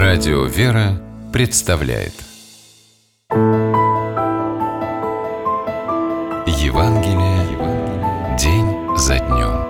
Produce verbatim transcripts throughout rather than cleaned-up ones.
Радио «Вера» представляет Евангелие день за днем.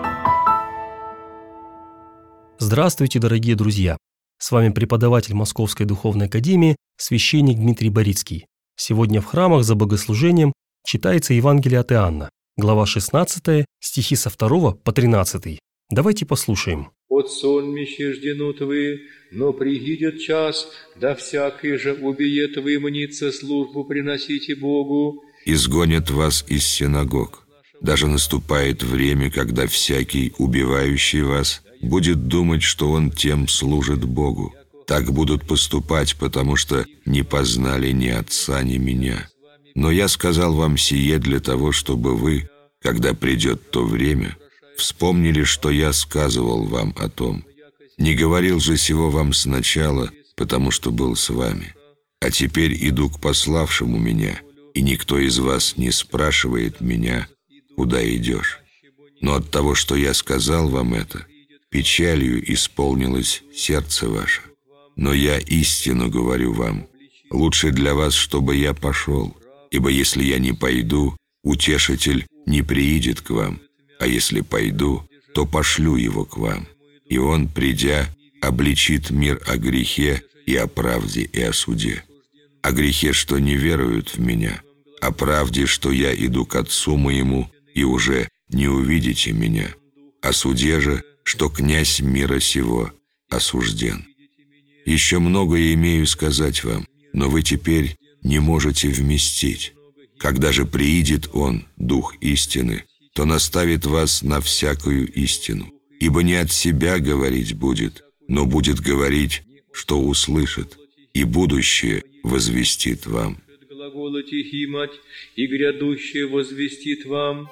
Здравствуйте, дорогие друзья! С вами преподаватель Московской Духовной Академии, священник Дмитрий Борицкий. Сегодня в храмах за богослужением читается Евангелие от Иоанна, глава шестнадцатая, стихи со второго по тринадцатый. Давайте послушаем. «От сонмище жденут вы, но придет час, да всякий же убиет вы мнится службу приносите Богу. Изгонят вас из синагог. Даже наступает время, когда всякий, убивающий вас, будет думать, что он тем служит Богу. Так будут поступать, потому что не познали ни Отца, ни Меня. Но я сказал вам сие для того, чтобы вы, когда придет то время, вспомнили, что я сказывал вам о том. Не говорил же сего вам сначала, потому что был с вами. А теперь иду к пославшему меня, и никто из вас не спрашивает меня, куда идешь. Но от того, что я сказал вам это, печалью исполнилось сердце ваше. Но я истину говорю вам, лучше для вас, чтобы я пошел, ибо если я не пойду, утешитель не приидет к вам. А если пойду, то пошлю его к вам, и он, придя, обличит мир о грехе и о правде и о суде. О грехе, что не веруют в меня, о правде, что я иду к Отцу моему, и уже не увидите меня, о суде же, что князь мира сего осужден. Еще многое имею сказать вам, но вы теперь не можете вместить. Когда же приидет Он, Дух истины, то наставит вас на всякую истину, ибо не от себя говорить будет, но будет говорить, что услышит, и будущее возвестит вам. Глагола тихимать, и грядущее возвестит вам.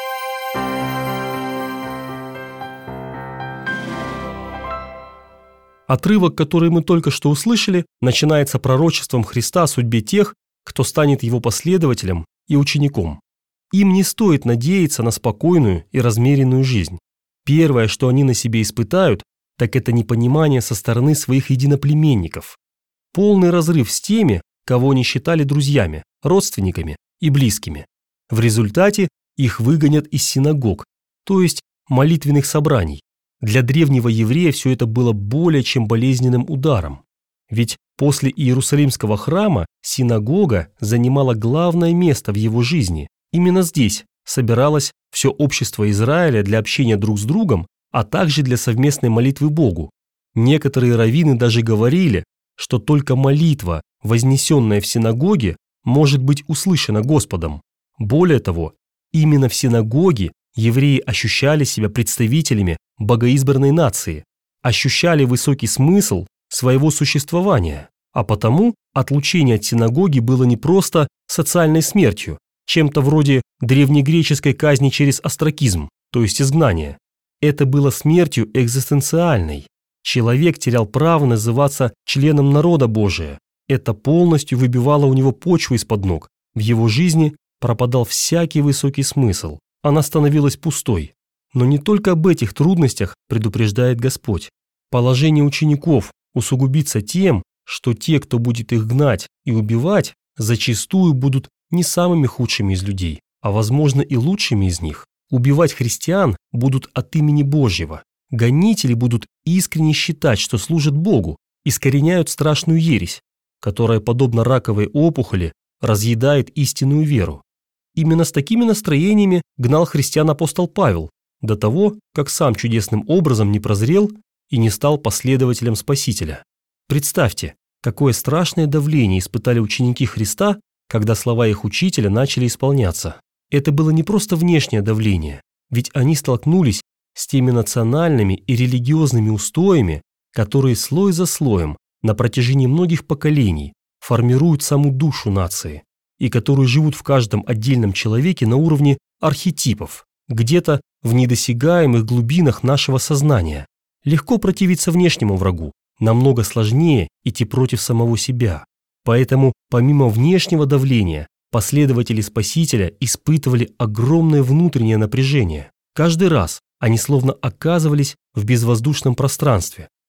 Отрывок, который мы только что услышали, начинается пророчеством Христа о судьбе тех, кто станет Его последователем и учеником. Им не стоит надеяться на спокойную и размеренную жизнь. Первое, что они на себе испытают, так это непонимание со стороны своих единоплеменников. Полный разрыв с теми, кого они считали друзьями, родственниками и близкими. В результате их выгонят из синагог, то есть молитвенных собраний. Для древнего еврея все это было более чем болезненным ударом. Ведь после Иерусалимского храма синагога занимала главное место в его жизни. Именно здесь собиралось все общество Израиля для общения друг с другом, а также для совместной молитвы Богу. Некоторые раввины даже говорили, что только молитва, вознесенная в синагоге, может быть услышана Господом. Более того, именно в синагоге евреи ощущали себя представителями богоизбранной нации, ощущали высокий смысл своего существования, а потому отлучение от синагоги было не просто социальной смертью, чем-то вроде древнегреческой казни через остракизм, то есть изгнание. Это было смертью экзистенциальной. Человек терял право называться членом народа Божия. Это полностью выбивало у него почву из-под ног. В его жизни пропадал всякий высокий смысл. Она становилась пустой. Но не только об этих трудностях предупреждает Господь. Положение учеников усугубится тем, что те, кто будет их гнать и убивать, зачастую будут не самыми худшими из людей, а, возможно, и лучшими из них. Убивать христиан будут от имени Божьего. Гонители будут искренне считать, что служат Богу, искореняют страшную ересь, которая, подобно раковой опухоли, разъедает истинную веру. Именно с такими настроениями гнал христиан апостол Павел, до того, как сам чудесным образом не прозрел и не стал последователем Спасителя. Представьте, какое страшное давление испытали ученики Христа, когда слова их учителя начали исполняться. Это было не просто внешнее давление, ведь они столкнулись с теми национальными и религиозными устоями, которые слой за слоем на протяжении многих поколений формируют саму душу нации и которые живут в каждом отдельном человеке на уровне архетипов, где-то в недосягаемых глубинах нашего сознания. Легко противиться внешнему врагу, намного сложнее идти против самого себя. Поэтому, помимо внешнего давления, последователи Спасителя испытывали огромное внутреннее напряжение. Каждый раз они словно оказывались в безвоздушном пространстве,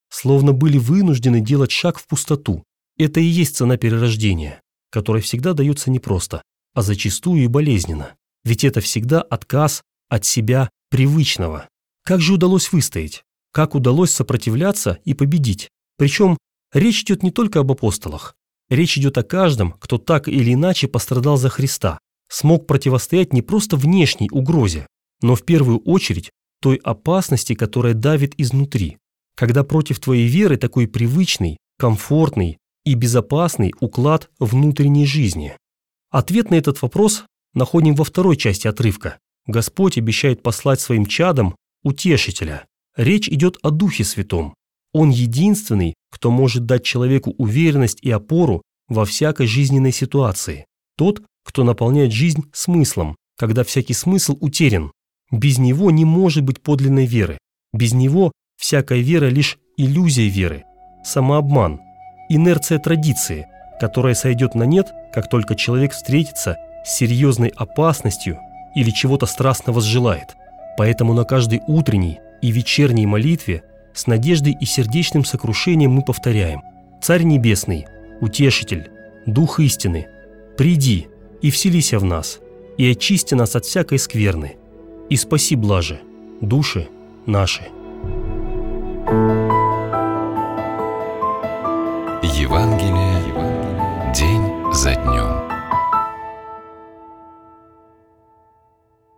словно были вынуждены делать шаг в пустоту. Это и есть цена перерождения, которая всегда дается не просто, а зачастую и болезненно. Ведь это всегда отказ от себя привычного. Как же удалось выстоять? Как удалось сопротивляться и победить? Причем речь идет не только об апостолах. Речь идет о каждом, кто так или иначе пострадал за Христа, смог противостоять не просто внешней угрозе, но в первую очередь той опасности, которая давит изнутри, когда против твоей веры такой привычный, комфортный и безопасный уклад внутренней жизни. Ответ на этот вопрос находим во второй части отрывка. Господь обещает послать своим чадам утешителя. Речь идет о Духе Святом. Он единственный, кто может дать человеку уверенность и опору во всякой жизненной ситуации. Тот, кто наполняет жизнь смыслом, когда всякий смысл утерян. Без него не может быть подлинной веры. Без него всякая вера лишь иллюзия веры, самообман, инерция традиции, которая сойдет на нет, как только человек встретится с серьезной опасностью или чего-то страстно возжелает. Поэтому на каждой утренней и вечерней молитве с надеждой и сердечным сокрушением мы повторяем: «Царь Небесный, Утешитель, Дух истины, приди и вселися в нас, и очисти нас от всякой скверны, и спаси блаже души наши».